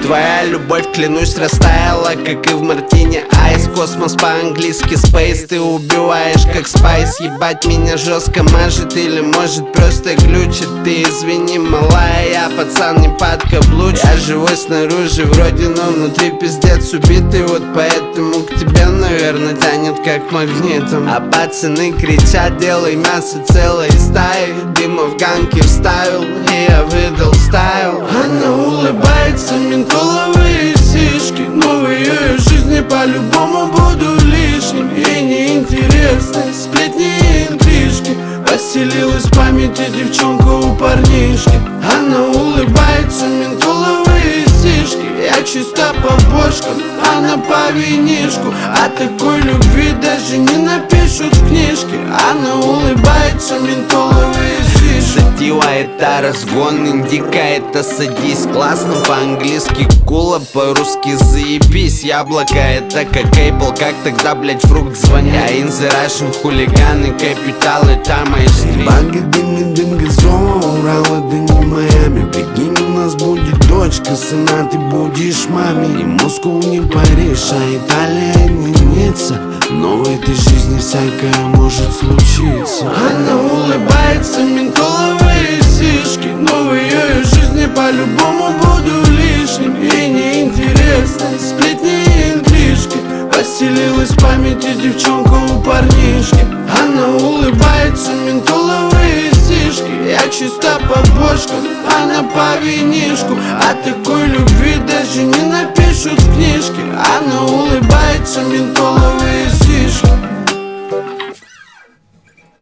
Твоя любовь, клянусь, растаяла, как и в мартине айс. Космос по-английски space. Ты убиваешь как спайс. Ебать меня жестко мажет или может просто глючит. Ты извини, малая, я пацан не подкаблучен. Я живой снаружи вроде, но внутри пиздец убитый. Вот поэтому к тебе, наверное, тянет как магнитом. А пацаны кричат: делай мясо целой стаи. Дима в ганки вставил, и я выдал стайл. Она улыбается, ментоловые сишки. Но в ее жизни по-любому буду лишним. Ей неинтересны сплетни и интрижки. Поселилась в памяти девчонка у парнишки. Она улыбается, ментоловые сишки. Я чисто по бошкам, она по винишку. О такой любви даже не напишут в книжке. Она улыбается, ментоловые сишки. Сатива — это разгон, индика — это садись. Классно по-английски кула, по-русски заебись. Яблоко — это как Apple, как тогда, блять, фрукт звоня. Инзы, Рашен, хулиганы, капитал — это мои стрим. Банга, дынга, зома, Урал — это не Майами. Прикинь, у нас будет дочка, сына ты будешь маме. И Москву не Париж, а Италия не Ницца. Но в этой жизни всякое может случиться. Она улыбается, ментоловые сишки. Но в ее жизни по-любому буду лишним. Ей неинтересны сплетни и интрижки. Поселилась в памяти девчонка у парнишки. Она улыбается, ментоловые сишки. Я чисто по бошкам, она по винишку. О такой любви даже не напишут в книжке. Она улыбается, ментоловые